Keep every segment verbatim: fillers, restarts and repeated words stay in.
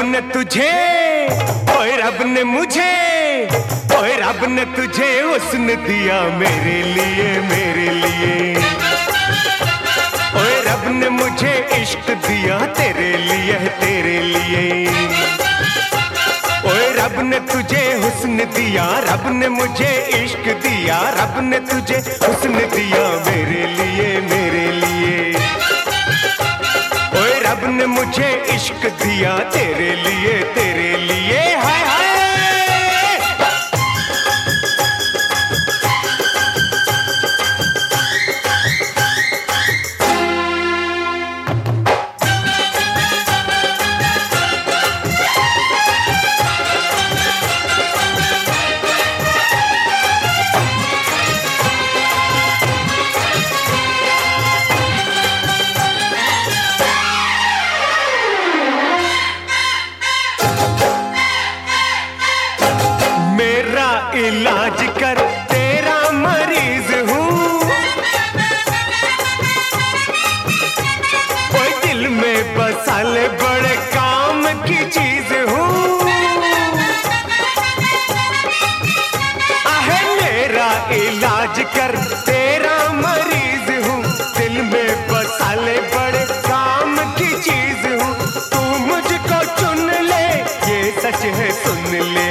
ने तुझे, ओए रब ने मुझे, ओए रब ने तुझे हुस्न दिया मेरे लिए, मेरे लिए। ओए रब ने मुझे इश्क दिया तेरे लिए, तेरे लिए। ओए रब ने तुझे हुस्न दिया, रब ने मुझे इश्क दिया, रब ने तुझे हुस्न दिया मेरे लिए, मेरे लिए। ओए रब ने मुझे इश्क दिया तेरे लिए, तेरे लिए। हाय हाय इलाज कर, तेरा मरीज हूँ। कोई दिल में बसा ले, बड़े काम की चीज हूँ। आहे मेरा इलाज कर, तेरा मरीज हूँ। दिल में बसा ले, बड़े काम की चीज हूँ। तू मुझको चुन ले, ये सच है सुन ले।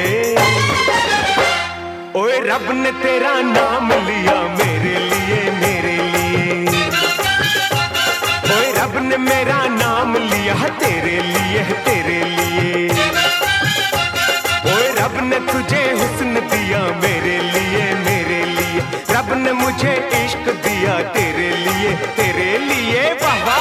ओए रब ने तेरा नाम लिया मेरे लिए, मेरे लिए। ओए रब ने मेरा नाम लिया तेरे लिए, तेरे लिए। ओए रब ने तुझे हुस्न दिया मेरे लिए, मेरे लिए। रब ने मुझे इश्क दिया तेरे लिए, तेरे लिए। बाबा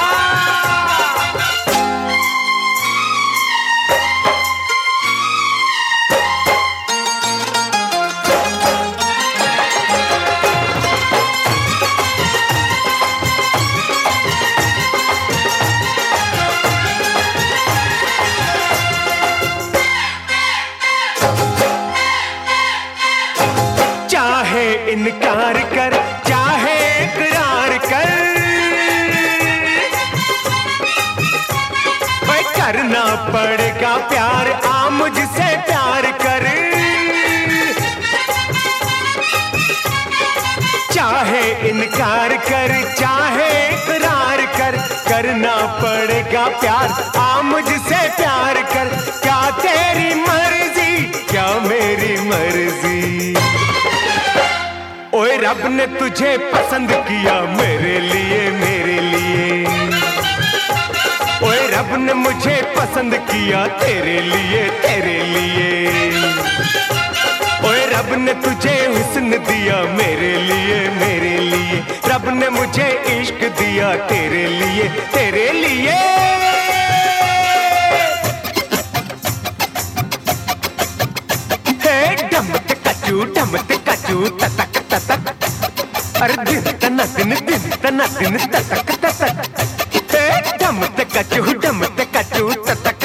इनकार कर, चाहे इकरार कर, भाई करना पड़ेगा प्यार, आ मुझसे प्यार कर। चाहे इनकार कर, चाहे इकरार कर, करना पड़ेगा प्यार, आ मुझसे प्यार कर। क्या तेरी मर्जी, क्या मेरी मर्जी। ओए रब ने तुझे पसंद किया मेरे लिए, मेरे लिए। ओए रब ने मुझे पसंद किया तेरे लिए, तेरे लिए। ओए रब ने तुझे हुस्न दिया मेरे लिए, मेरे लिए। रब ने मुझे इश्क दिया तेरे लिए, तेरे लिए। हे डमत कचू, डमत कचू, ततक ततक। अरे दिन तना दिन, दिन तना दिन, ततक ततक। हे डमत कचू, डमत कचू, ततक